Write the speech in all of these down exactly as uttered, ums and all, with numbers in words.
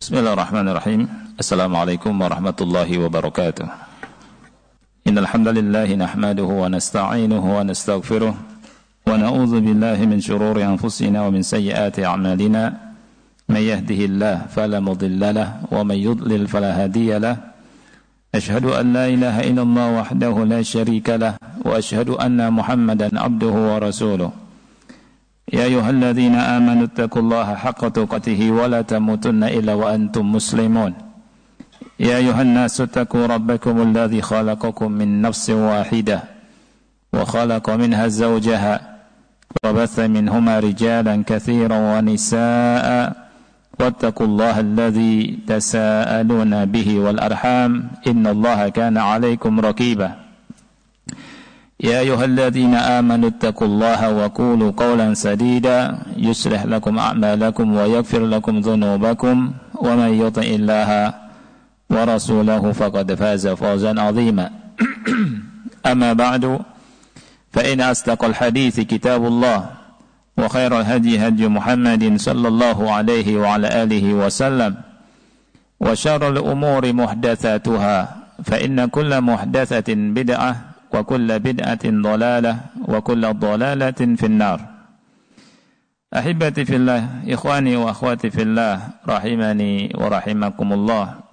Bismillahirrahmanirrahim. Assalamualaikum warahmatullahi wabarakatuh. Innal hamdalillah nahmaduhu wa nasta'inuhu wa nastaghfiruh wa na'udzu billahi min shururi anfusina wa min sayyiati a'malina. May yahdihillahu fala mudilla lahu wa may yudlil fala hadiya lahu. Ashhadu an la ilaha illallah wahdahu la syarika lahu wa ashhadu anna Muhammadan abduhu wa rasuluh. يا أيها الذين آمنوا اتقوا الله حق تقاته ولا تموتن إلا وأنتم مسلمون يا أيها الناس اتقوا ربكم الذي خلقكم من نفس واحدة وخلق منها زوجها وبث منهما رجالا كثيرا ونساء واتقوا الله الذي تساءلون به والأرحام إن الله كان عليكم رقيبا يا أيها الذين آمنوا اتقوا الله وقولوا قولا سديدا يصلح لكم أعمالكم ويغفر لكم ذنوبكم ومن يطع الله ورسوله فقد فاز فوزا عظيما أما بعد فإن أصدق الحديث كتاب الله وخير الهدي هدي محمد صلى الله عليه وعلى آله وسلم وشر الأمور محدثاتها فإن كل محدثة بدعة wa kullu bid'atin dhalalah wa kullu dhalalatin finnar. Ahibati fillah, ikhwani wa akhwati fillah, rahimani wa rahimakumullah.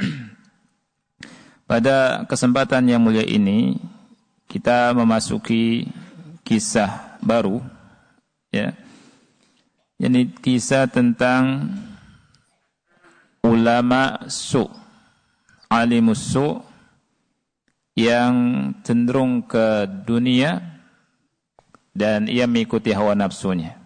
Pada kesempatan yang mulia ini kita memasuki kisah baru, ya. Ini kisah tentang ulama su, alimus su yang cenderung ke dunia dan ia mengikuti hawa nafsunya.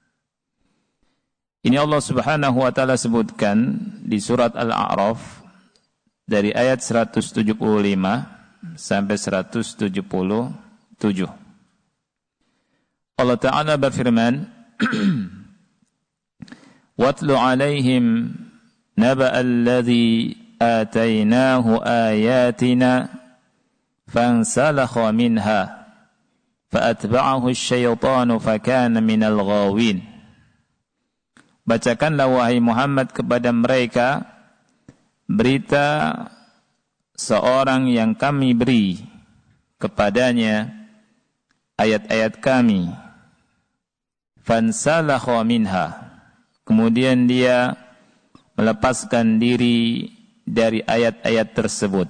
Ini Allah Subhanahu wa taala sebutkan di surat Al-A'raf dari ayat seratus tujuh puluh lima sampai seratus tujuh puluh tujuh. Allah Ta'ala berfirman, "Watlu 'alaihim naba'al ladzi atainahu ayatina فانسلخ منها فأتبعه الشيطان فكان من الغاوين." Bacakanlah wahai Muhammad kepada mereka berita seorang yang kami beri kepadanya ayat-ayat kami. Fansalakha minha, kemudian dia melepaskan diri dari ayat-ayat tersebut.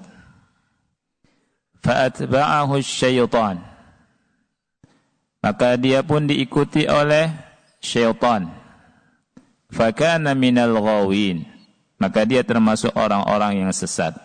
Fa'atba'ahu syaitan, maka dia pun diikuti oleh syaitan. Fakana minal ghawin, maka dia termasuk orang-orang yang sesat.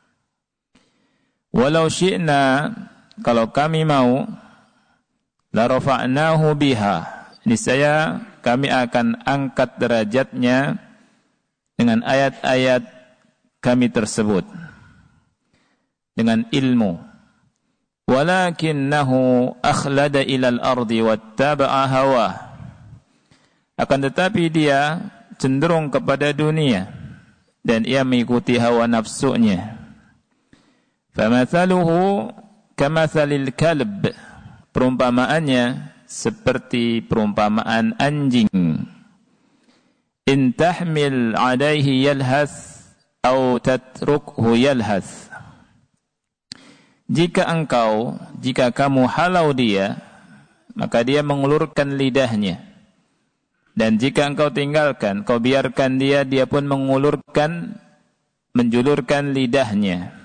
Walau syi'na, kalau kami mau, la rafa'nahu biha, niscaya kami akan angkat derajatnya dengan ayat-ayat kami tersebut, dengan ilmu. Walakinnahu akhlada ilal ardi wattaba'a hawah, akan tetapi dia cenderung kepada dunia dan ia mengikuti hawa nafsunya. Famathaluhu kamathalil kalb, perumpamaannya seperti perumpamaan anjing. In tahmil alaihi yalhath aw tatrukhu yalhath, jika engkau, jika kamu halau dia, maka dia mengulurkan lidahnya. Dan jika engkau tinggalkan, kau biarkan dia, dia pun mengulurkan, menjulurkan lidahnya.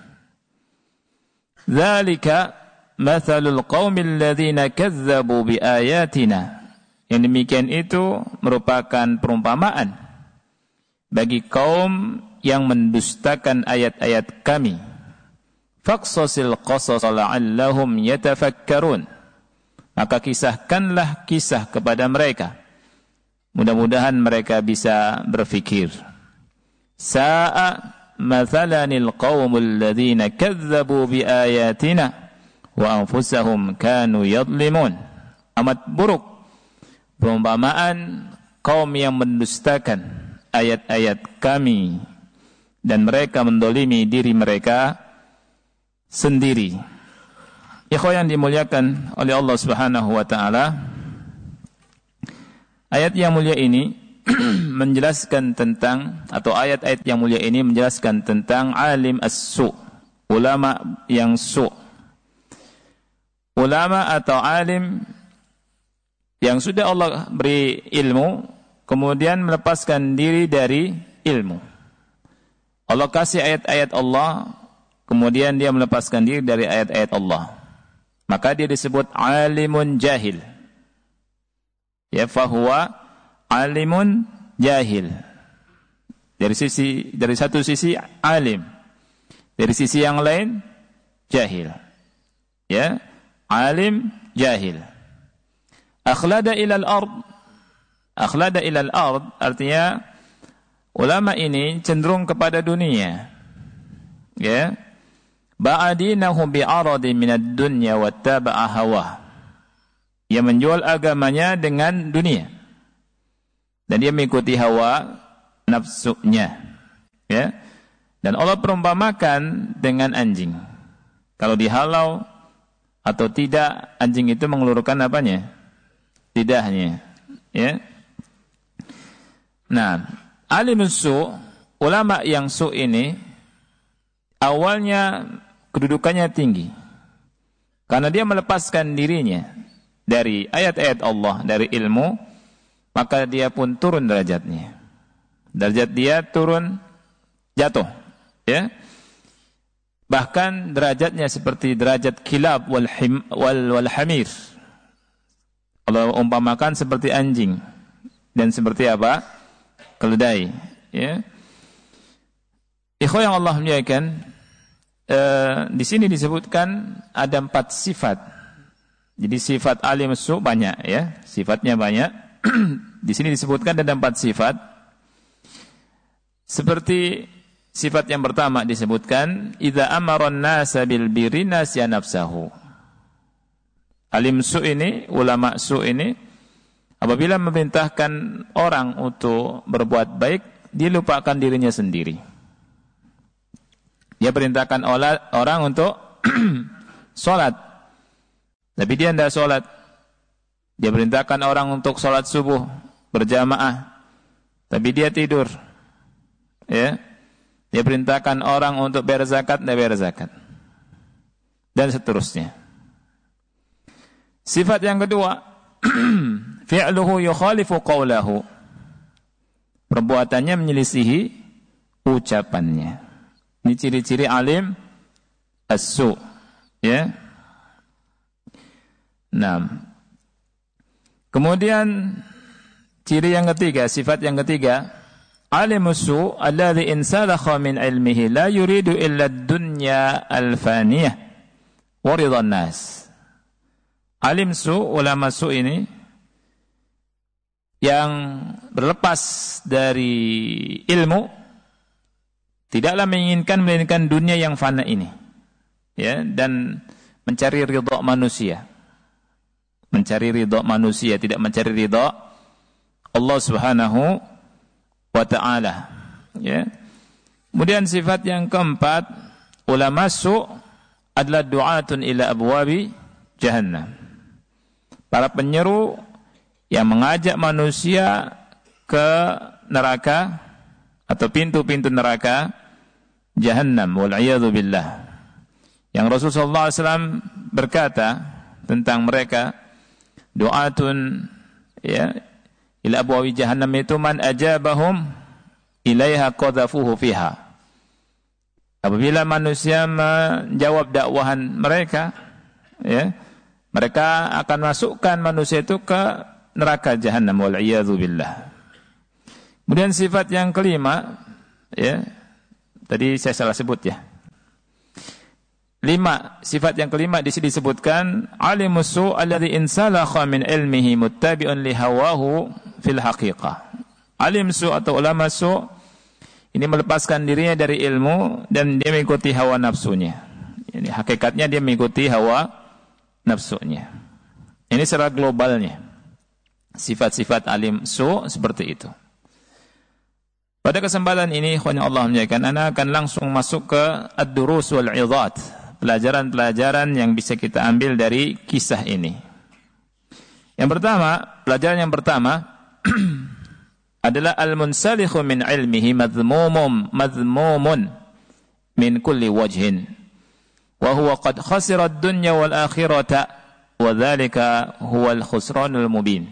Dzalika mathalul qaumil ladzina kazzabu biayatina. Yang demikian itu merupakan perumpamaan bagi kaum yang mendustakan ayat-ayat kami. Faqsasil qasas la'allahum yatafakkarun, maka kisahkanlah kisah kepada mereka, mudah-mudahan mereka bisa berfikir. Sa'a mathalanil qaumul ladzina kazzabu biayatina wa anfusahum kanu yadlimun. Amat buruk perumpamaan kaum yang mendustakan ayat-ayat kami dan mereka mendolimi diri mereka sendiri. Ikhwan yang dimuliakan oleh Allah Subhanahu wa taala, ayat yang mulia ini menjelaskan tentang, atau ayat-ayat yang mulia ini menjelaskan tentang alim as-su', ulama yang su'. Ulama atau alim yang sudah Allah beri ilmu, kemudian melepaskan diri dari ilmu. Allah kasih ayat-ayat Allah, kemudian dia melepaskan diri dari ayat-ayat Allah. Maka dia disebut alimun jahil. Ya, fahuwa alimun jahil. Dari sisi, dari satu sisi alim, dari sisi yang lain jahil. Ya, alim jahil. Akhlada ilal ard. Akhlada ilal ard artinya ulama ini cenderung kepada dunia. Ya. Ba'adinahu bi'aradi minad dunya wattaba'a hawa. Ia menjual agamanya dengan dunia. Dan dia mengikuti hawa nafsunya. Ya. Dan Allah perumpamakan dengan anjing. Kalau dihalau atau tidak, anjing itu mengeluarkan apanya? Lidahnya. Ya. Nah, alimus su', ulama yang su' ini awalnya kedudukannya tinggi. Karena dia melepaskan dirinya dari ayat-ayat Allah, dari ilmu, maka dia pun turun derajatnya. Derajat dia turun, jatuh. Ya. Bahkan derajatnya seperti derajat kilab wal, him, wal, wal hamir. Allah umpamakan seperti anjing. Dan seperti apa? Keledai. Ya. Ikhwah yang Allah muliakan, Uh, di sini disebutkan ada empat sifat. Jadi sifat alim su banyak, ya, sifatnya banyak. Di sini disebutkan ada empat sifat. Seperti sifat yang pertama disebutkan, idza amara an-nasa bil birri nasiya nafsahu. Alim su ini, ulama su ini, apabila memerintahkan orang untuk berbuat baik, dia lupakan dirinya sendiri. Dia perintahkan orang untuk sholat, tapi dia tidak sholat. Dia perintahkan orang untuk sholat subuh berjamaah, tapi dia tidur. Ya, dia perintahkan orang untuk bayar zakat, tidak bayar zakat, dan seterusnya. Sifat yang kedua, fi'luhu yukhalifu qawlahu. Perbuatannya menyelisihi ucapannya. Ini ciri-ciri alim as-su', ya. Nah, kemudian ciri yang ketiga, sifat yang ketiga, alimus su' alladhi insalakha min ilmihi la yuridu illa ad-dunya al-faniyah wa ridhan nas. Alim su', ulama su' ini yang berlepas dari ilmu, tidaklah menginginkan melainkan dunia yang fana ini, ya, dan mencari ridha manusia, mencari ridha manusia, tidak mencari ridha Allah Subhanahu wa taala, ya. Kemudian sifat yang keempat, ulama su' adalah du'atun ila abwabi jahannam. Para penyeru yang mengajak manusia ke neraka atau pintu-pintu neraka Jahannam, wal'iyadhu billah. Yang Rasulullah sallallahu alaihi wasallam berkata tentang mereka, du'atun, ya, ila abwabi jahannam, itu man ajabahum ilaiha qadhafuhu fiha. Apabila manusia menjawab dakwahan mereka, ya, mereka akan masukkan manusia itu ke neraka jahannam, wal'iyadhu billah. Kemudian sifat yang kelima, ya, tadi saya salah sebut, ya. Lima, sifat yang kelima di sini disebutkan, alimus su' alladhi insalakha min ilmihi muttabi'un li hawahu fil haqiqah. Alim su' atau ulama su' ini melepaskan dirinya dari ilmu dan dia mengikuti hawa nafsunya. Ini hakikatnya dia mengikuti hawa nafsunya. Ini secara globalnya. Sifat-sifat alim su' seperti itu. Pada kesempatan ini, ikhwan Allah muliakan, ana akan langsung masuk ke ad-durus wal 'idhat, pelajaran-pelajaran yang bisa kita ambil dari kisah ini. Yang pertama, pelajaran yang pertama, adalah al-munsalikhu min ilmihi madhmumum madhmumun min kulli wajhin wa huwa qad khasira ad-dunya wal akhirata wa dzalika huwa al-khusranul mubin.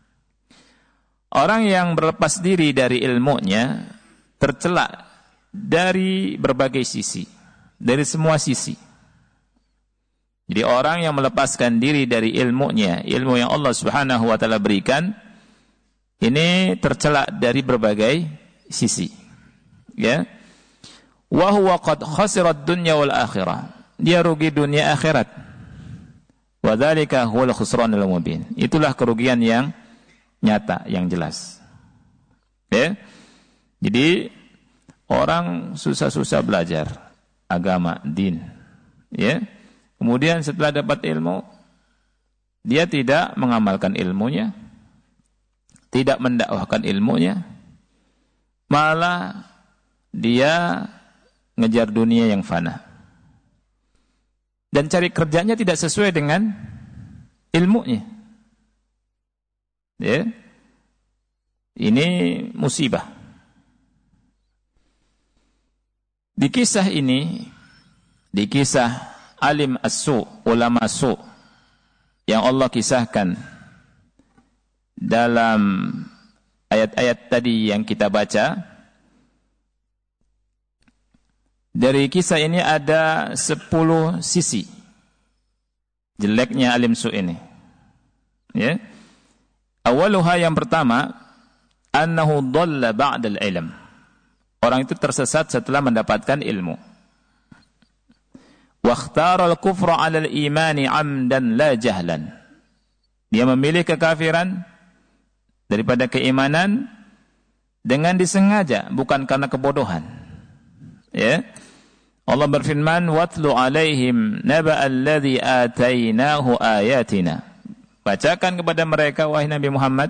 Orang yang berlepas diri dari ilmunya tercela dari berbagai sisi, dari semua sisi. Jadi orang yang melepaskan diri dari ilmunya, ilmu yang Allah Subhanahu wa taala berikan, ini tercela dari berbagai sisi. Ya. Wa huwa qad khasira ad-dunya wal akhirah. Dia rugi dunia akhirat. Wa dzalika huwal khusranul mubin. Itulah kerugian yang nyata, yang jelas. Ya. Jadi orang susah-susah belajar agama, din. Ya. Kemudian setelah dapat ilmu, dia tidak mengamalkan ilmunya, tidak mendakwahkan ilmunya, malah dia ngejar dunia yang fana. Dan cari kerjanya tidak sesuai dengan ilmunya. Ya. Ini musibah. Di kisah ini, di kisah alim as-su, ulama su yang Allah kisahkan dalam ayat-ayat tadi yang kita baca, dari kisah ini ada sepuluh sisi jeleknya alim su ini. Ya. Awaluha, yang pertama, annahu dhalla ba'dal ilm. Orang itu tersesat setelah mendapatkan ilmu. Wa ikhtara al-kufra 'ala al-imani 'amdan la jahlan. Dia memilih kekafiran daripada keimanan dengan disengaja, bukan karena kebodohan. Ya. Allah berfirman, "Watlu 'alaihim naba'al ladzi atainahu ayatina." Bacakan kepada mereka, wahai Nabi Muhammad,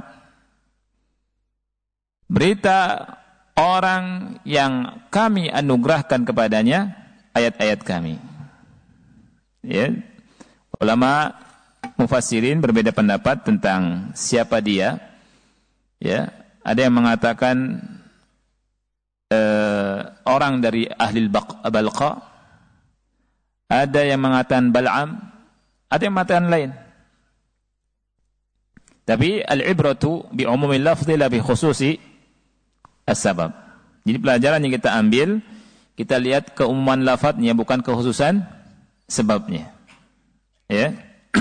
berita orang yang kami anugerahkan kepadanya ayat-ayat kami. Ya. Ulama mufassirin berbeda pendapat tentang siapa dia. Ya, ada yang mengatakan uh, orang dari ahli Balqa, ada yang mengatakan Bal'am, ada yang mengatakan lain. Tapi al-ibratu bi umumil lafzi la bi khususi as-sabab. Jadi pelajaran yang kita ambil, kita lihat keumuman lafadznya, bukan kekhususan sebabnya. Ya.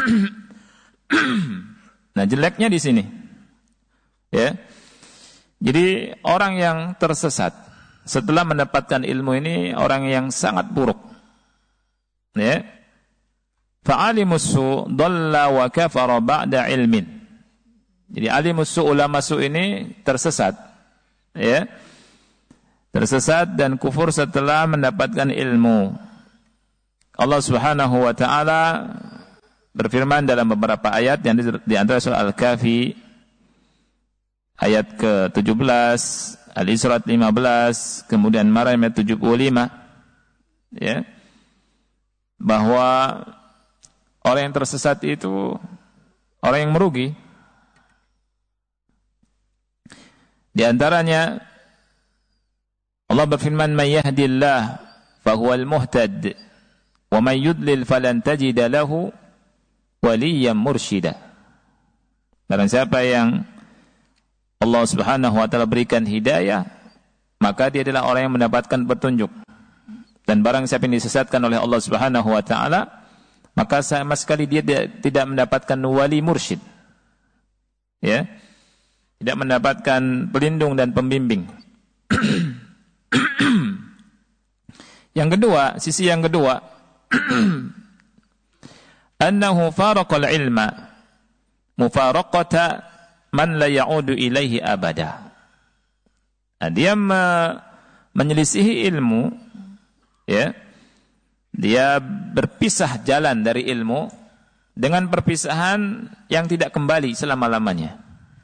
Nah, jeleknya di sini. Ya. Jadi orang yang tersesat setelah mendapatkan ilmu ini orang yang sangat buruk. Ya. Fa'alimus su dhalla wa kafara ba'da ilmin. Jadi alimus su, ulama su ini tersesat. Ya. Tersesat dan kufur setelah mendapatkan ilmu. Allah Subhanahu wa taala berfirman dalam beberapa ayat yang di antara surah Al-Kahfi ayat ke tujuh belas, Al-Isra lima belas, kemudian Maryam tujuh puluh lima, ya, bahwa orang yang tersesat itu orang yang merugi. Di antaranya Allah berfirman, "May yahdillah fahuwal muhtad wa may yudlil falan tajida lahu waliyyan mursyida." Barang siapa yang Allah Subhanahu wa taala berikan hidayah, maka dia adalah orang yang mendapatkan petunjuk. Dan barang siapa yang disesatkan oleh Allah Subhanahu wa taala, maka sama sekali dia tidak mendapatkan wali mursyid. Ya. Tidak mendapatkan pelindung dan pembimbing. Yang kedua, sisi yang kedua, annahu faraqal ilma mufaraqata man la ya'udu ilaihi abada. Nah, dia me, menyelisihi ilmu, ya. Dia berpisah jalan dari ilmu dengan perpisahan yang tidak kembali selama-lamanya.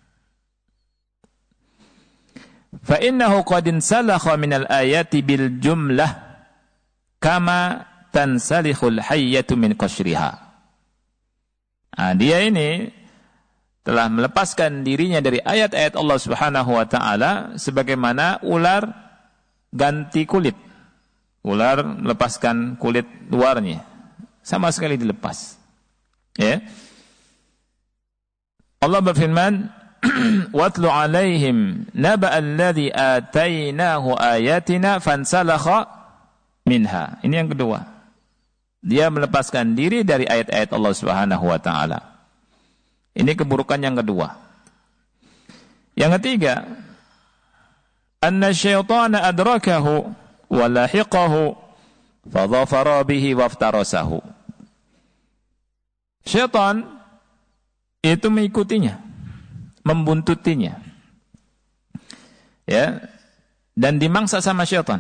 Fa innahu qad insalakha minal ayati bil jumlah kama tansalikhul hayyatu min qashriha. Nah, dia ini telah melepaskan dirinya dari ayat-ayat Allah Subhanahu wa taala sebagaimana ular ganti kulit. Ular melepaskan kulit luarnya, sama sekali dilepas. Ya. Allah berfirman, "Watlu 'alaihim naba'a alladhi atainahu ayatina fansalakha minha." Ini yang kedua. Dia melepaskan diri dari ayat-ayat Allah Subhanahu wa taala. Ini keburukan yang kedua. Yang ketiga, anna syaitana adrakahu wa lahiqahu fa dhafara bihi waftarasahu. Syaitan itu mengikutinya, membuntutinya. Ya, dan dimangsa sama syaitan.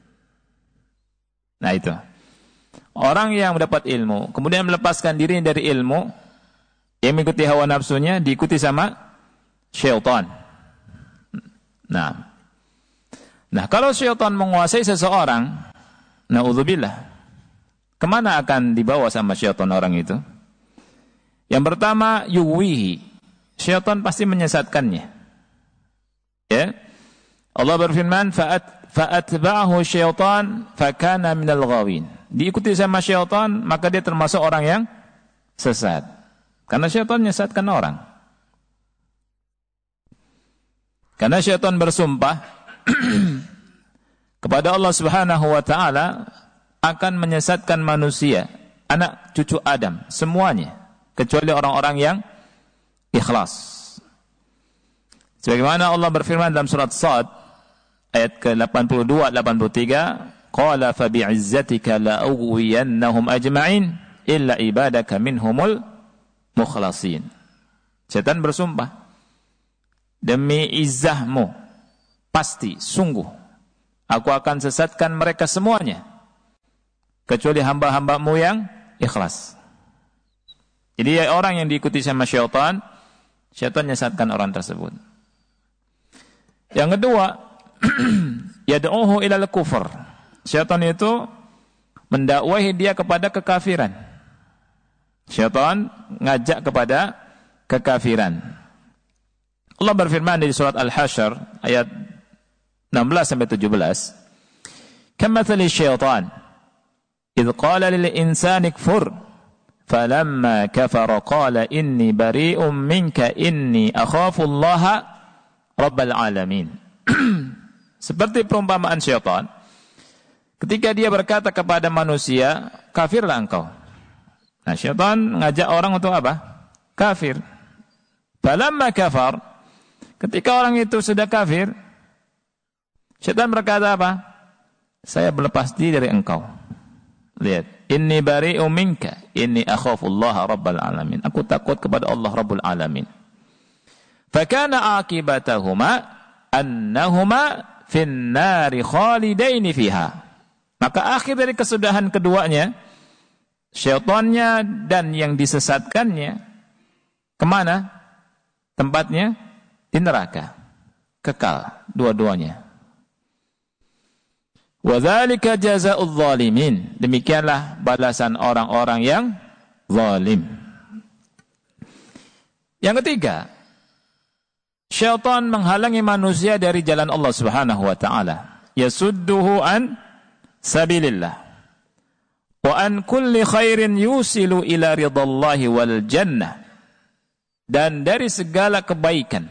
Nah itu. Orang yang mendapat ilmu, kemudian melepaskan diri dari ilmu, yang mengikuti hawa nafsunya, diikuti sama syaitan. Nah, nah kalau syaitan menguasai seseorang, na'udzubillah, kemana akan dibawa sama syaitan orang itu? Yang pertama, yuwihi, syaitan pasti menyesatkannya. Ya, Allah berfirman, Fa'at, fa'atba'ahu syaitan fakana minal ghawin. Diikuti sama syaitan, maka dia termasuk orang yang sesat. Karena syaitan menyesatkan orang. Karena syaitan bersumpah kepada Allah Subhanahu wa taala akan menyesatkan manusia, anak cucu Adam, semuanya, kecuali orang-orang yang ikhlas. Sebagaimana Allah berfirman dalam surat Shad ayat ke delapan puluh dua delapan puluh tiga, qala fa bi'izzatika la ughwiyannahum ajma'in illa ibadaka minhumul mukhlasin. Setan bersumpah, demi izzahmu, pasti, sungguh, aku akan sesatkan mereka semuanya, kecuali hamba-hambamu yang ikhlas. Jadi ya, orang yang diikuti sama syaitan, syaitan menyesatkan orang tersebut. Yang kedua, yad'uhu ilal kufur. Syaitan itu mendakwahi dia kepada kekafiran. Syaitan ngajak kepada kekafiran. Allah berfirman di surat Al-Hasyr ayat enam belas sampai tujuh belas, "Kamathali syaitan idh qala lil insani kfur falamma kafara qala inni bari'um minka inni akhafu Allah rabbal alamin." Seperti perumpamaan syaitan ketika dia berkata kepada manusia, "Kafirlah engkau." Nah, syaitan ngajak orang untuk apa? Kafir. Falamma kafar, ketika orang itu sudah kafir, syaitan berkata apa? Saya berlepas diri dari engkau. Lihat, inni bari'u minka, inni akhafullaha rabbal alamin. Aku takut kepada Allah Rabbul Alamin. Fakana akibatahuma annahuma fin nari khalidaini fiha. Maka akhir dari kesudahan keduanya, syaitannya dan yang disesatkannya kemana? Tempatnya di neraka, kekal dua-duanya. Wa dzalika jazaa'udz zalimin. Demikianlah balasan orang-orang yang zalim. Yang ketiga, syaitan menghalangi manusia dari jalan Allah Subhanahu wa taala. Yasudduhu an sabilillah. Wa an kulli khairin yusilu ila ridallahi wal jannah. Dan dari segala kebaikan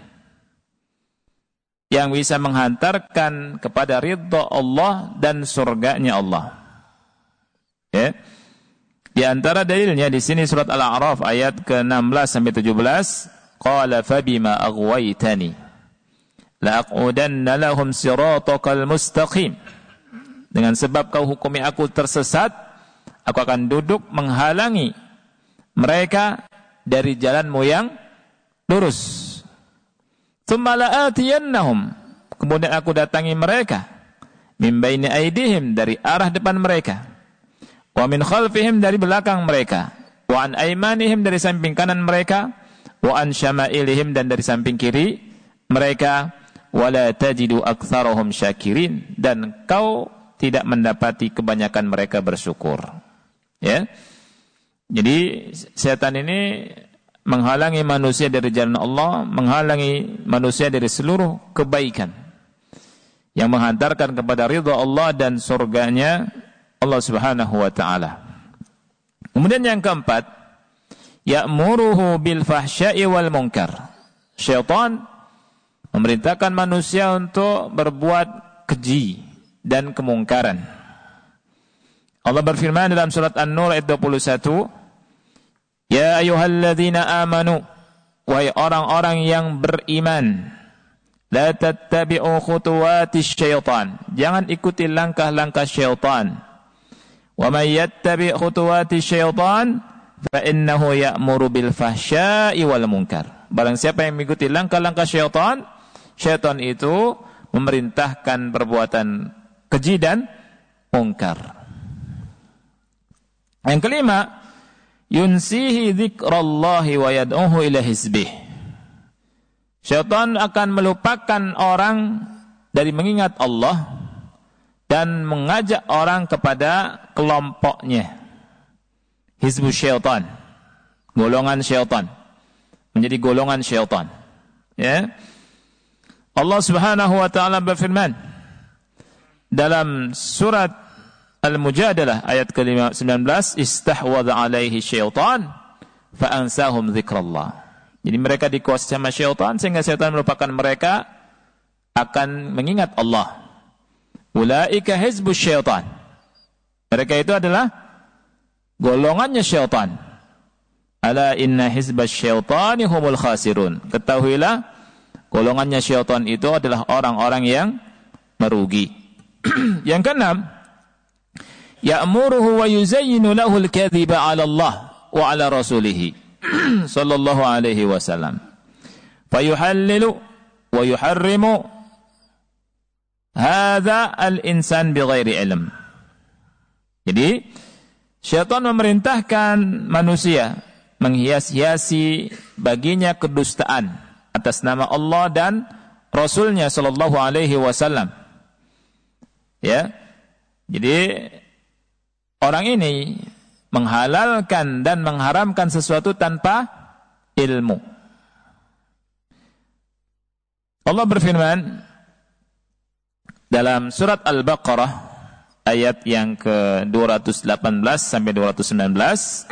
yang bisa menghantarkan kepada ridha Allah dan surganya Allah. Ya. Di antara dalilnya di sini surat Al-A'raf ayat ke enam belas sampai tujuh belas, qala fabima aghwaytani la aqudanna lahum siratakal mustaqim. Dengan sebab kau hukumi aku tersesat, aku akan duduk menghalangi mereka dari jalanmu yang lurus. Tsumma la'atiyannahum, kemudian aku datangi mereka, min baini aidihim, dari arah depan mereka, wa min khalfihim, dari belakang mereka, wa an aymanihim, dari samping kanan mereka, wa an syama'ilihim, dan dari samping kiri mereka, wa la tajidu aktsarahum syakirin, dan kau tidak mendapati kebanyakan mereka bersyukur. Ya. Jadi setan ini menghalangi manusia dari jalan Allah, menghalangi manusia dari seluruh kebaikan yang menghantarkan kepada ridha Allah dan surganya Allah Subhanahu wa taala. Kemudian yang keempat, ya'muruhu bil fahsya'i wal munkar. Syaitan memerintahkan manusia untuk berbuat keji dan kemungkaran. Allah berfirman dalam surat An-Nur ayat dua puluh satu, ya ayyuhalladzina amanu, wahai orang-orang yang beriman, la tattabi'u khutuwatis syaitan, jangan ikuti langkah-langkah syaitan. Wa may yattabi' khutuwatis syaitan fa innahu ya'muru bil fahsya'i wal munkar. Barang siapa yang mengikuti langkah-langkah syaitan, syaitan itu memerintahkan perbuatan keji dan mungkar. Yang kelima, yunsihi dzikrallahi wa yad'uhu ila hizbih. Syaitan akan melupakan orang dari mengingat Allah dan mengajak orang kepada kelompoknya. Hizbus syaitan, golongan syaitan, menjadi golongan syaitan. Ya. Allah Subhanahu wa taala berfirman dalam surat Al-Mujadalah ayat ke sembilan belas, istahwadha alaihi syaitan fa ansahum dzikrallah. Jadi mereka dikuasai sama syaitan sehingga syaitan melupakan mereka akan mengingat Allah. Ulaika hizbus syaitan. Mereka itu adalah golongannya syaitan. Ala inna hizbas syaitani humul khasirun. Ketahuilah golongannya syaitan itu adalah orang-orang yang merugi. Yang keenam, ya'muruhu wa yuzayyinu lahu al-kadhiba 'ala Allah wa 'ala rasulih sallallahu alaihi wasallam. Fayuhallilu wa yuharrimu hadza al-insan bighairi ilm. Jadi syaitan memerintahkan manusia menghias-hiasi baginya kedustaan atas nama Allah dan Rasulnya sallallahu alaihi wasallam. Ya. Jadi orang ini menghalalkan dan mengharamkan sesuatu tanpa ilmu. Allah berfirman dalam surat Al-Baqarah ayat yang ke dua ratus delapan belas sampai dua ratus sembilan belas.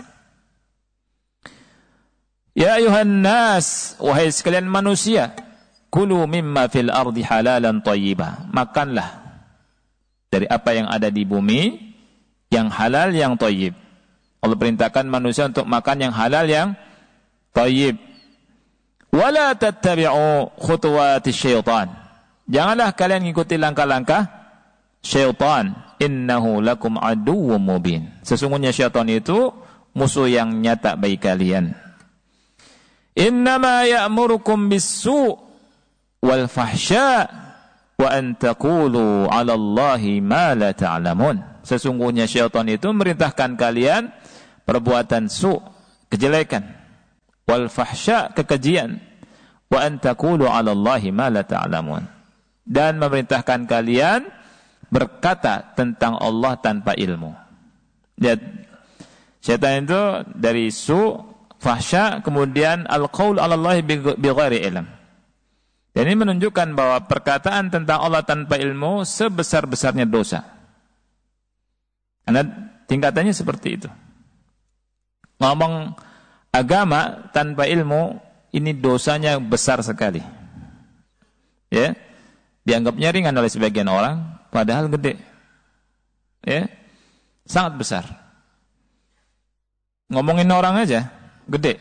Ya ayuhan nas, wahai sekalian manusia, kulu mimma fil ardi halalan thayyibah. Makanlah dari apa yang ada di bumi yang halal yang thayyib. Allah perintahkan manusia untuk makan yang halal yang thayyib. Wala tattabi'u khutuwatis syaitan. Janganlah kalian mengikuti langkah-langkah syaitan. Innahu lakum aduwwum mubin. Sesungguhnya syaitan itu musuh yang nyata bagi kalian. Innama ya'murukum bis-su' wal fahsya' wa an taqulu 'ala Allahi ma la ta'lamun. Sesungguhnya syaitan itu merintahkan kalian perbuatan su', kejelekan, wal fahsya', kekejian, wa an taqulu 'ala Allahi ma la ta'lamun. Dan memerintahkan kalian berkata tentang Allah tanpa ilmu. Lihat, syaitan itu dari su', fahsya', kemudian al-qaul 'ala Allahi bighairi ilm. Dan ini menunjukkan bahwa perkataan tentang Allah tanpa ilmu sebesar-besarnya dosa. Karena tingkatannya seperti itu. Ngomong agama tanpa ilmu, ini dosanya besar sekali. Ya, dianggapnya ringan oleh sebagian orang, padahal gede. Ya, sangat besar. Ngomongin orang aja, gede.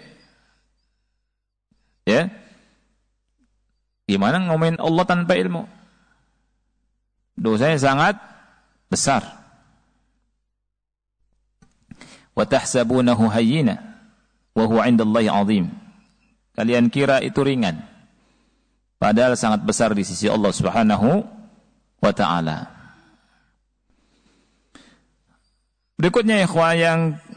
Ya, gimana ngomongin Allah tanpa ilmu? Dosanya sangat besar. Wa tahsabunahu hayyina wa huwa 'indallahi 'azim. Kalian kira itu ringan, padahal sangat besar di sisi Allah Subhanahu wa taala. Berikutnya ikhwan yang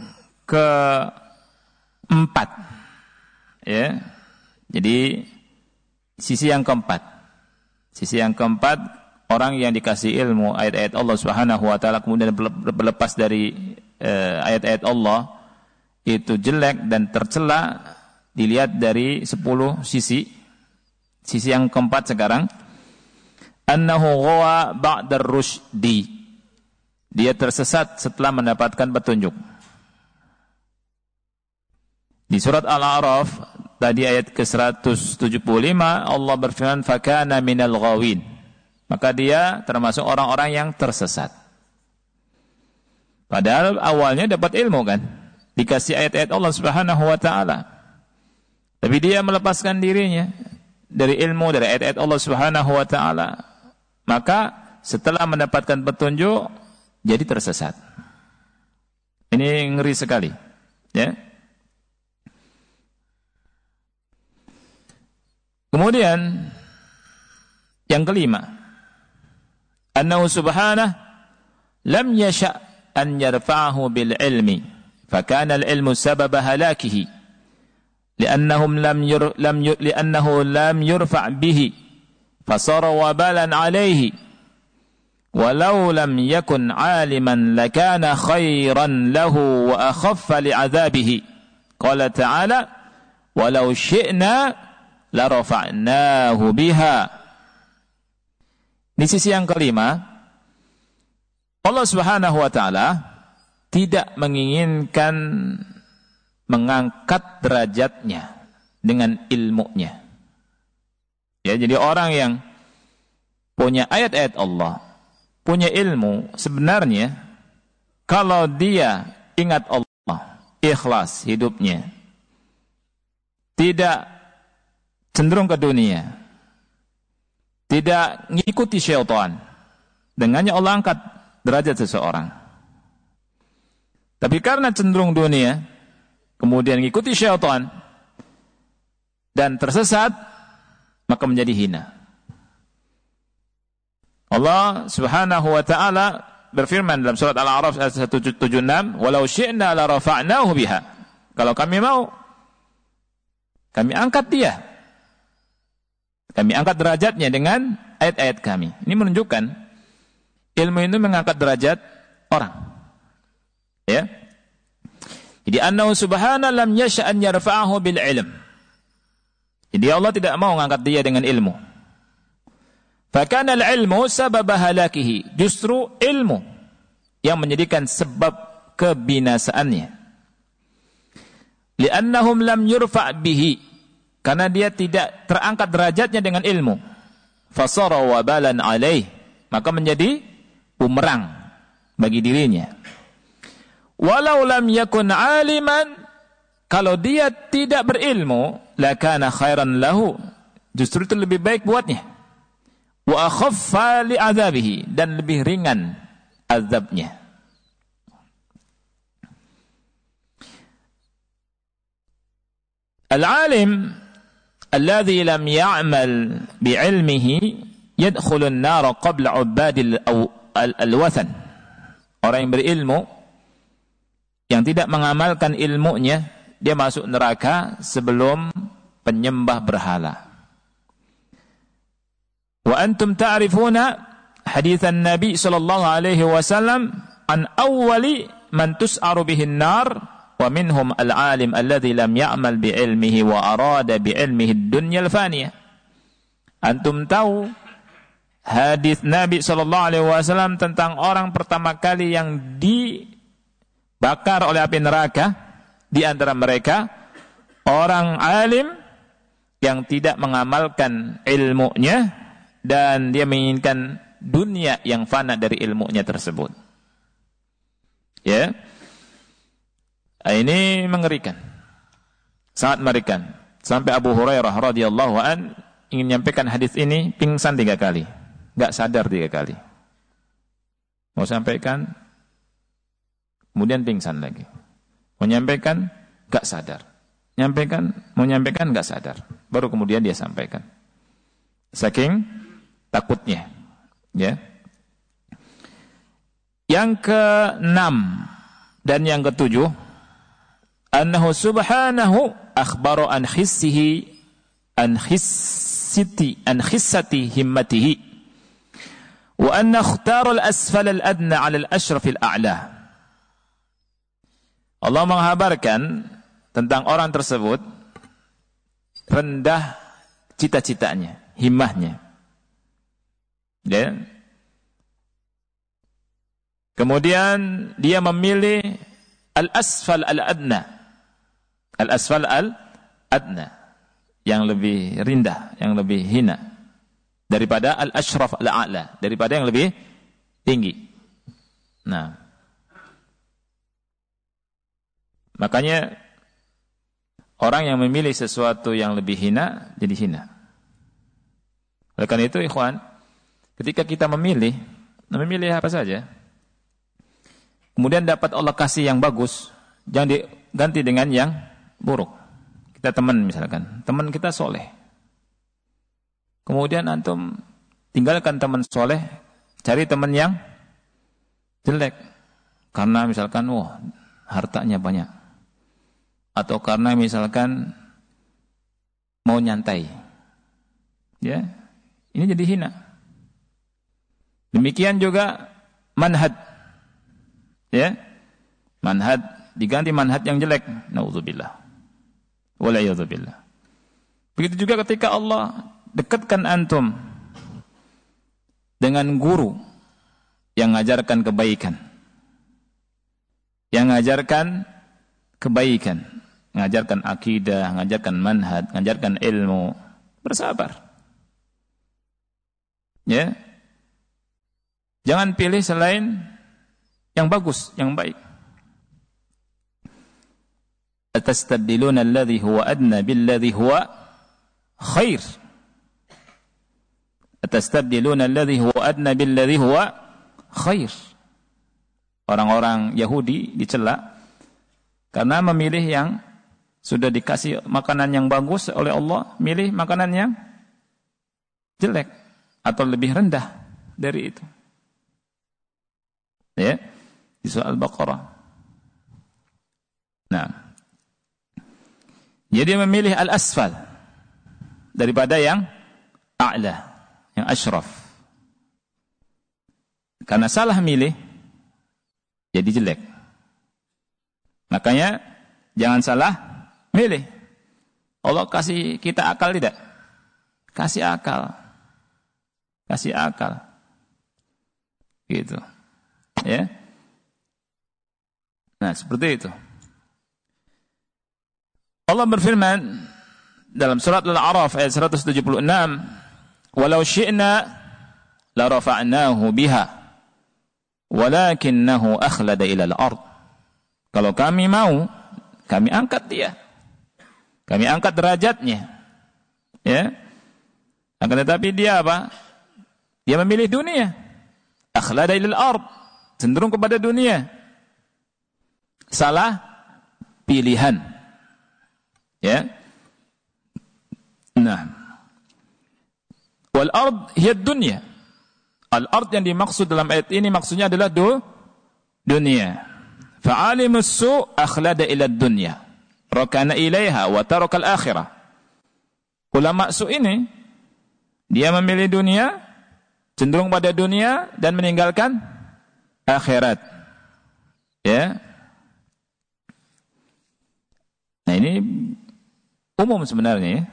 keempat. Ya. Jadi sisi yang keempat. Sisi yang keempat, orang yang dikasih ilmu ayat-ayat Allah Subhanahu wa taala kemudian berlepas dari ayat-ayat Allah itu jelek dan tercela, dilihat dari sepuluh sisi. Sisi yang keempat sekarang, annahu ghawa ba'da ar-rusydi. Dia tersesat setelah mendapatkan petunjuk. Di surat Al-A'raf tadi ayat ke seratus tujuh puluh lima Allah berfirman fakana minal ghawin. Maka dia termasuk orang-orang yang tersesat. Padahal awalnya dapat ilmu kan, dikasih ayat-ayat Allah Subhanahu wa taala. Tapi dia melepaskan dirinya dari ilmu, dari ayat-ayat Allah Subhanahu wa taala. Maka setelah mendapatkan petunjuk jadi tersesat. Ini ngeri sekali, ya. Kemudian yang kelima, annahu subhanahu lam yasha' an yarfa'ahu bil ilmi, fa kana al ilmu sabab halakihi. لأنهم لم ير لم ي لأنه لم يرفع به فصار وبالا عليه ولو لم يكن عالما لكان خيرا له وأخف لعذابه قال تعالى ولو شئنا لرفعناه بها. Di sisi yang kelima, Allah Subhanahu wa taala tidak menginginkan mengangkat derajatnya dengan ilmunya. Ya, jadi orang yang punya ayat-ayat Allah, punya ilmu, sebenarnya kalau dia ingat Allah, ikhlas hidupnya, tidak cenderung ke dunia, tidak ngikuti syaitan, dengannya Allah angkat derajat seseorang. Tapi karena cenderung dunia, kemudian mengikuti syaitan dan tersesat, maka menjadi hina. Allah Subhanahu wa taala berfirman dalam surat Al-A'raf ayat seratus tujuh puluh enam, "Walau syi'na la rafa'nahu biha." Kalau kami mau, kami angkat dia. Kami angkat derajatnya dengan ayat-ayat kami. Ini menunjukkan ilmu itu mengangkat derajat orang. Ya. Jadi annahu subhana lam yasha' an yarfa'ahu bil ilm. Jadi Allah tidak mau mengangkat dia dengan ilmu. Fakana al-ilmu sabab halakihi. Justru ilmu yang menjadikan sebab kebinasaannya. Li'annahum lam yurfa' bihi. Karena dia tidak terangkat derajatnya dengan ilmu. Fasara wabalan alaih. Maka menjadi bumerang bagi dirinya. Walau lam yakun aliman, kalau dia tidak berilmu, lakana khairan lahu, justru itu lebih baik buatnya. Wa akhaffa li'adzabihi, dan lebih ringan azabnya. Al-alim alladhi lam ya'mal bi'ilmihi yadkhulu an-nar qabla 'ubadil al-wathan. Orang yang berilmu yang tidak mengamalkan ilmunya, dia masuk neraka sebelum penyembah berhala. Wa antum ta'rifuna haditsan Nabi sallallahu alaihi wasallam an awwali man tus'aru bihin nar wa minhum al-alim alladhi lam ya'mal bi ilmihi wa arada bi ilmihi ad-dunya al-faniyah. Antum tahu hadis Nabi sallallahu alaihi wasallam tentang orang pertama kali yang di bakar oleh api neraka, di antara mereka orang alim yang tidak mengamalkan ilmunya dan dia menginginkan dunia yang fana dari ilmunya tersebut. Ya. Ini mengerikan. Sangat mengerikan. Sampai Abu Hurairah radhiyallahu an ingin menyampaikan hadis ini, pingsan tiga kali. Enggak sadar tiga kali. Mau sampaikan, kemudian pingsan lagi. Mau nyampaikan, gak sadar. Nyampaikan, mau nyampaikan, gak sadar. Baru kemudian dia sampaikan. Saking takutnya. Ya. Yang keenam dan yang ketujuh, annahu subhanahu akhbaro an khissihi an khissiti an khissati himmatihi wa anna ikhtara al-asfal al-adna 'ala al-ashraf al-a'la. Allah menghabarkan tentang orang tersebut rendah cita-citanya, himmahnya. Ya. Kemudian dia memilih al-asfal al-adna. Al-asfal al-adna, yang lebih rendah, yang lebih hina daripada al-ashraf al-a'la, daripada yang lebih tinggi. Nah, makanya orang yang memilih sesuatu yang lebih hina jadi hina. Oleh karena itu, ikhwan, ketika kita memilih, memilih apa saja, kemudian dapat Allah kasih yang bagus, jangan diganti dengan yang buruk. Kita teman misalkan, teman kita soleh, kemudian antum tinggalkan teman soleh, cari teman yang jelek, karena misalkan, wah, hartanya banyak, atau karena misalkan mau nyantai, ya, ini jadi hina. Demikian juga manhaj, ya, manhaj diganti manhaj yang jelek, naudzubillah, wala'iyadzubillah. Begitu juga ketika Allah dekatkan antum dengan guru yang mengajarkan kebaikan, yang mengajarkan kebaikan, mengajarkan akidah, mengajarkan manhaj, mengajarkan ilmu, bersabar. Ya, jangan pilih selain yang bagus, yang baik. Atastabdiluna alladhi huwa adna billadhi huwa khair. Atastabdiluna alladhi huwa adna billadhi huwa khair. Orang-orang Yahudi dicela karena memilih yang sudah dikasih makanan yang bagus oleh Allah, milih makanan yang jelek atau lebih rendah dari itu. Ya, di surah Al-Baqarah. Nah, jadi memilih al-asfal daripada yang a'la, yang asyraf. Karena salah milih, jadi jelek. Makanya jangan salah milih. Allah kasih kita akal tidak? Kasih akal. Kasih akal. Gitu. Ya. Nah, seperti itu. Allah berfirman dalam surat Al-A'raf ayat seratus tujuh puluh enam, "Walau syi'na la rafa'nahu biha, walakinnahu akhlada ila al-ard." Kalau kami mau, kami angkat dia. Kami angkat derajatnya. Ya. Akan tetapi dia apa? Dia memilih dunia. Akhlada ila al-ard, cenderung kepada dunia. Salah pilihan. Ya. Nah. Wal ard hiya dunya. Al ard yang dimaksud dalam ayat ini maksudnya adalah du, dunia. Fa'alimus su' akhlada ila dunya. Rakana ilaiha wa taraka al-akhirah. Ulama su' ini dia memilih dunia, cenderung pada dunia dan meninggalkan akhirat. Ya. Nah, ini umum sebenarnya.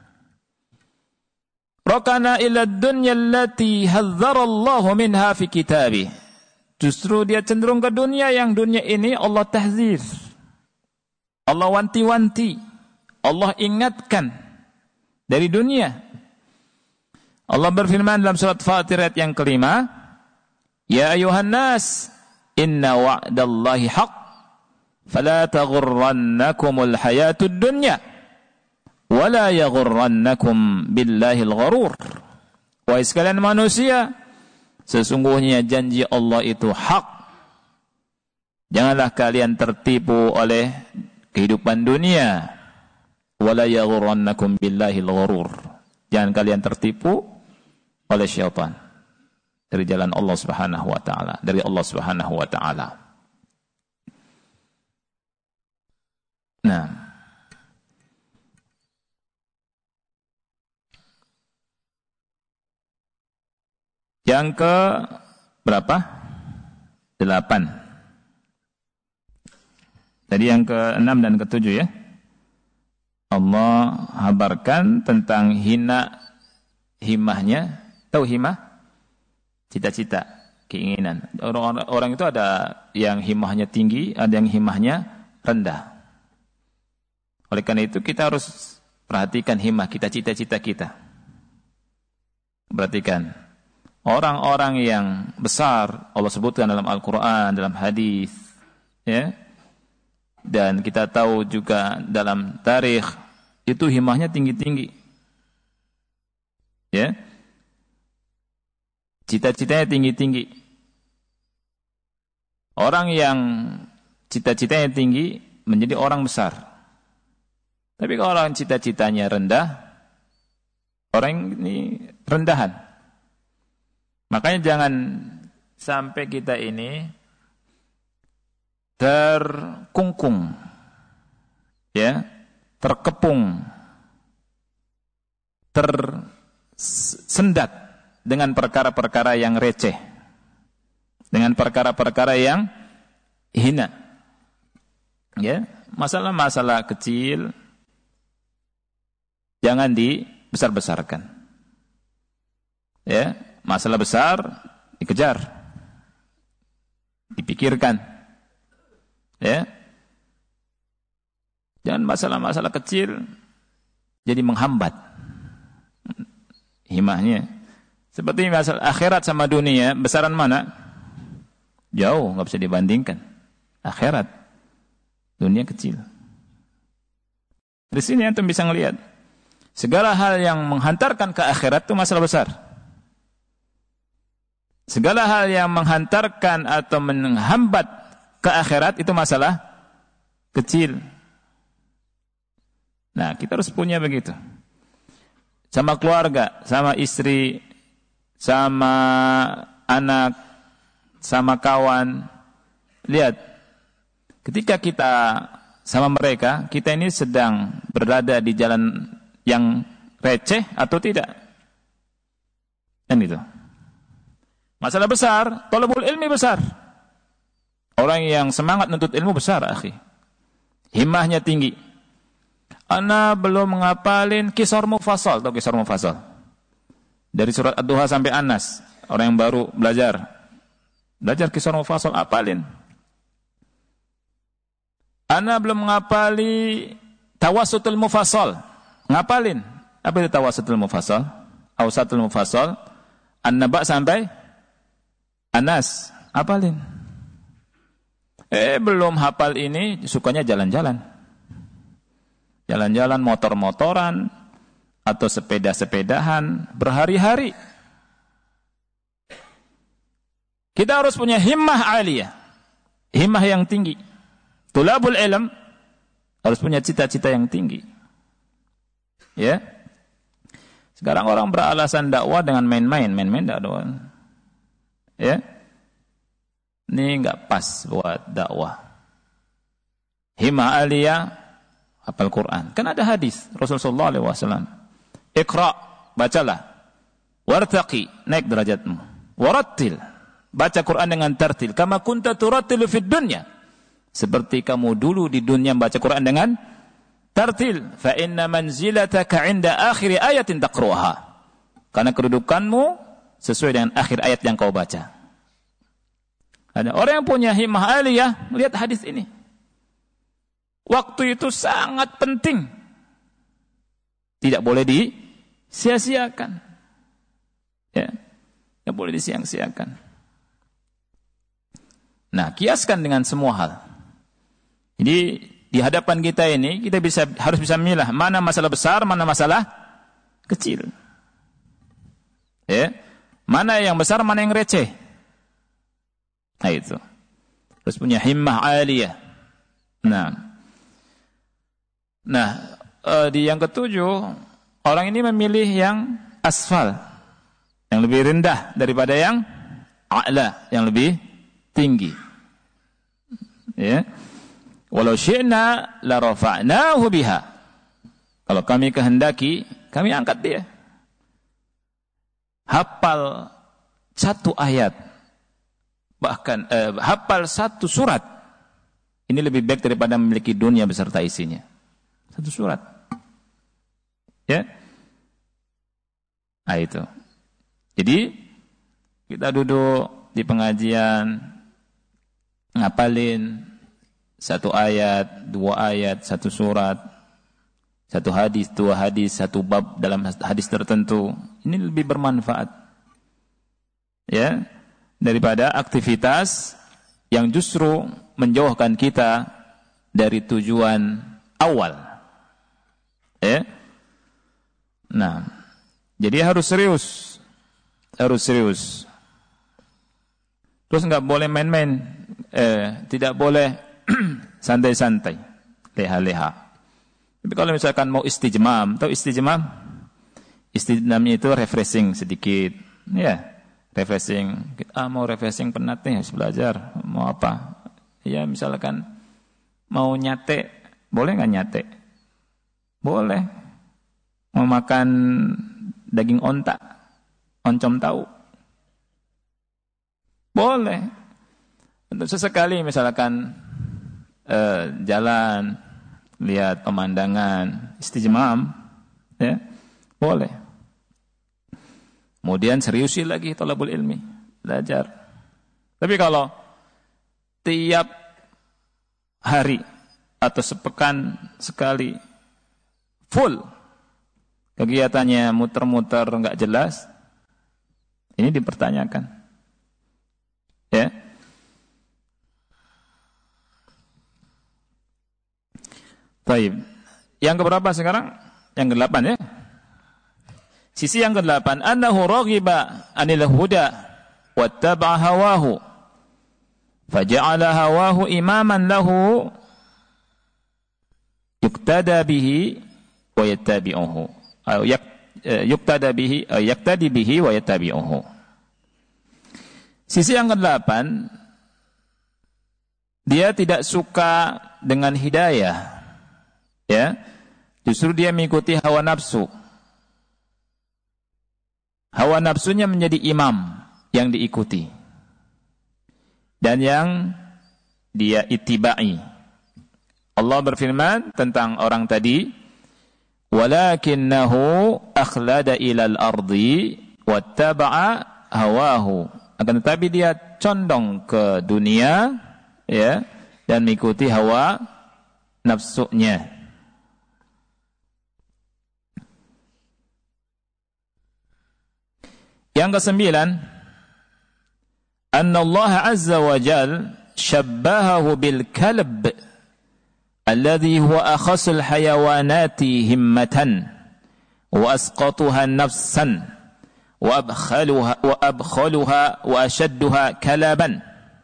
Rakana ila dunya allati hadzara Allah minha fi kitabih. Justru dia cenderung ke dunia yang dunia ini Allah tahzir. Allah wanti-wanti. Allah ingatkan dari dunia. Allah berfirman dalam surat Fatir ayat yang kelima, "Ya ayuhan nas, inna wa'dallahi haqq, fala taghurrannakumul hayatud dunya, wala yaghurrannakum billahil gharur." Wahai sekalian manusia, sesungguhnya janji Allah itu hak. Janganlah kalian tertipu oleh kehidupan dunia. Wala yaghurrannakum billahil gharur. Jangan kalian tertipu oleh syaitan dari jalan Allah Subhanahu wa taala, dari Allah Subhanahu wa taala. Nah, yang ke berapa? Delapan. Tadi yang ke enam dan ke tujuh ya. Allah habarkan tentang hina himmahnya. Tahu himmah? Cita-cita, keinginan. Orang, orang itu ada yang himmahnya tinggi, ada yang himmahnya rendah. Oleh karena itu kita harus perhatikan himmah kita, cita-cita kita. Perhatikan. Orang-orang yang besar Allah sebutkan dalam Al-Quran, dalam hadis, ya. Dan kita tahu juga dalam tarikh itu himmahnya tinggi-tinggi. Ya. Cita-citanya tinggi-tinggi. Orang yang cita-citanya tinggi menjadi orang besar. Tapi kalau orang cita-citanya rendah, orang ini rendahan. Makanya jangan sampai kita ini terkungkung, ya, terkepung, tersendat dengan perkara-perkara yang receh, dengan perkara-perkara yang hina, ya, masalah-masalah kecil jangan dibesar-besarkan, ya, masalah besar dikejar, dipikirkan, ya, jangan masalah-masalah kecil jadi menghambat himmahnya. Seperti masalah akhirat sama dunia, besaran mana? Jauh, nggak bisa dibandingkan. Akhirat, dunia kecil. Di sini antum bisa ngelihat segala hal yang menghantarkan ke akhirat itu masalah besar. Segala hal yang menghantarkan atau menghambat ke akhirat itu masalah kecil. Nah, kita harus punya begitu. Sama keluarga, sama istri, sama anak, sama kawan. Lihat, ketika kita sama mereka, kita ini sedang berada di jalan yang receh atau tidak. Kan itu. Masalah besar, thalabul ilmi besar. Orang yang semangat nuntut ilmu besar, akhi. Himmahnya tinggi. Ana belum ngapalin kisar mufassal, tahu kisar mufassal? Dari surat Ad-Duha sampai An-Nas, orang yang baru belajar. Belajar kisar mufassal, apalin. Ana belum ngapali tawassutul mufassal. Ngapalin. Apa itu tawassutul mufassal? Awsatul mufassal. An-Naba sampai An-Nas. Apalin. Eh, belum hafal ini, sukanya jalan-jalan. Jalan-jalan, motor-motoran, atau sepeda-sepedahan, berhari-hari. Kita harus punya himmah aliyah. Himmah yang tinggi. Tulabul ilm harus punya cita-cita yang tinggi. Ya. Sekarang orang beralasan dakwah dengan main-main, main-main dakwah. Ya. Ini enggak pas buat dakwah. Himmah aliyah, hafal Quran. Kan ada hadis Rasulullah sallallahu alaihi wasallam. Iqra, bacalah. Wartaqi, naik derajatmu. Warattil, baca Quran dengan tartil. Kama kunta turattilu fid dunya. Seperti kamu dulu di dunia baca Quran dengan tartil. Fa inna manzilataka 'inda akhir ayatin taqra'uha. Karena kedudukanmu sesuai dengan akhir ayat yang kau baca. Ada orang yang punya himmah aliyah, lihat hadis ini. Waktu itu sangat penting. Tidak boleh disia-siakan. Ya. Tidak boleh disia-siakan. Nah, kiaskan dengan semua hal. Jadi di hadapan kita ini kita bisa harus bisa memilah mana masalah besar, mana masalah kecil. Ya. Mana yang besar, mana yang receh. Nah itu. Harus punya himmah aliyah. Nah, Nah, uh, di yang ketujuh, orang ini memilih yang asfal, yang lebih rendah daripada yang a'la, yang lebih tinggi. Ya. Walau syi'na la rafa'nahu biha. Kalau kami kehendaki, kami angkat dia. Hafal satu ayat, bahkan uh, hafal satu surat, ini lebih baik daripada memiliki dunia beserta isinya. Satu surat. Ya. Nah itu. Jadi kita duduk di pengajian ngapalin satu ayat, dua ayat, satu surat, satu hadis, dua hadis, satu bab dalam hadis tertentu. Ini lebih bermanfaat. Ya, daripada aktivitas yang justru menjauhkan kita dari tujuan awal. Ya. Nah, jadi harus serius. Harus serius. Terus enggak boleh main-main. Eh, tidak boleh santai-santai, leha-leha. Tapi kalau misalkan mau istijmam, tahu istijmam? Istijmamnya itu refreshing sedikit. Ya, refreshing. Ah, mau refreshing penat nih, harus belajar. Mau apa? Ya, misalkan mau nyate, boleh enggak nyate? Boleh. Mau makan daging onta, oncom tahu? Boleh. Untuk sesekali misalkan eh, jalan, lihat pemandangan, istijmam, ya, boleh. Kemudian seriusi lagi thalabul ilmi, belajar. Tapi kalau tiap hari atau sepekan sekali full kegiatannya muter-muter enggak jelas, ini dipertanyakan. Ya. Baik. Yang keberapa sekarang? Yang kedelapan ya. Sisi yang kedelapan, annahu raghiba 'anil huda wattaba'a hawahu faja'ala hawahu imaman lahu yuktada bihi wa yattabi'uhu. Aw yuktada bihi aw yaktadi bihi wa yattabi'uhu. Sisi yang kedelapan, dia tidak suka dengan hidayah. Ya, justru dia mengikuti hawa nafsu. Hawa nafsunya menjadi imam yang diikuti dan yang dia ittibai. Allah berfirman tentang orang tadi, walakinnahu akhlada ilal ardi wattaba'a hawahu. Akan tetapi dia condong ke dunia, ya, dan mengikuti hawa nafsunya. Yang kesembilan, anna Allah azza wa jal syabbahahu bil kalb alladhi huwa akhasul hayawanati himmatan wa asqatuha nafsan wa abkhaluha wa abkhaluha wa ashadduha kalaban.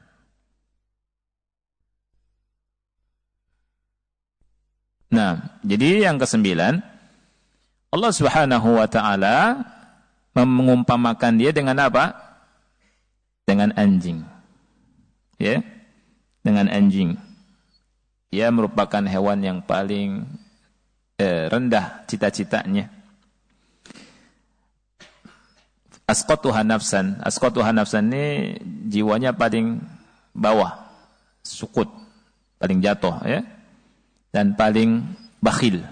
Nah, jadi yang kesembilan, Allah Subhanahu wa taala mengumpamakan dia dengan apa? Dengan anjing. Ya. Dengan anjing. Dia merupakan hewan yang paling eh, rendah cita-citanya. Asqatuha nafsan. Asqatuha nafsan ini jiwanya paling bawah, sukut, paling jatuh, ya. Dan paling bakhil.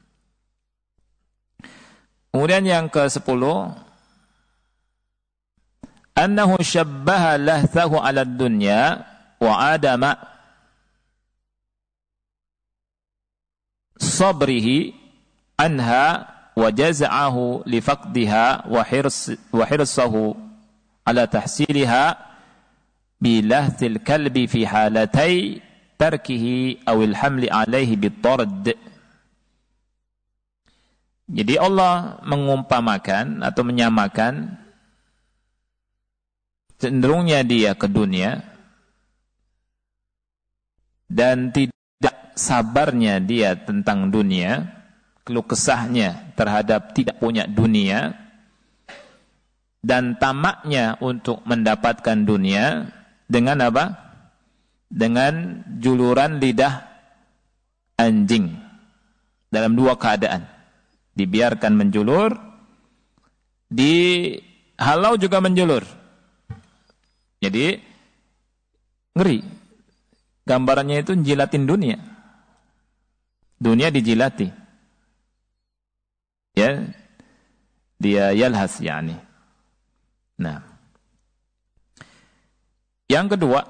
Kemudian yang ke sepuluh, annahu syabbaha lahtahu 'ala dunya wa adama sabrihi anha wa jaz'ahu li faqdiha wa hirs wa hirsahu 'ala tahsiliha bi lahthil kalbi fi halatai tarkihi aw al hamli 'alaihi bit-tard. Jadi Allah mengumpamakan atau menyamakan cenderungnya dia ke dunia dan tidak sabarnya dia tentang dunia, keluh kesahnya terhadap tidak punya dunia, dan tamaknya untuk mendapatkan dunia dengan apa? Dengan juluran lidah anjing dalam dua keadaan. Dibiarkan menjulur, dihalau juga menjulur. Jadi ngeri. Gambarannya itu jilatin dunia. Dunia dijilati. ya dia yalhas yani. Nah, yang kedua,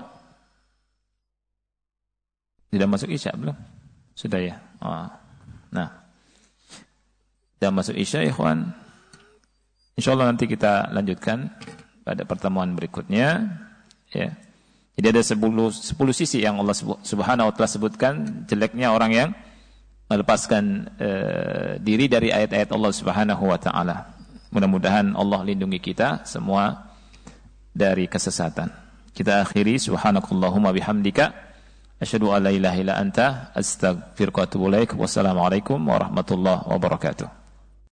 tidak masuk isya belum? Sudah ya. Oh. Nah, sudah masuk isya, ikhwan. Insyaallah nanti kita lanjutkan pada pertemuan berikutnya. Ya. Jadi ada sepuluh, sepuluh sisi yang Allah Subhanahu wa taala sebutkan jeleknya orang yang melepaskan uh, diri dari ayat-ayat Allah Subhanahu wa taala. Mudah-mudahan Allah lindungi kita semua dari kesesatan. Kita akhiri subhanakallahumma bihamdika asyhadu an la ilaha illa anta astaghfiruka wa atubu ilaik. Wassalamualaikum warahmatullahi wabarakatuh.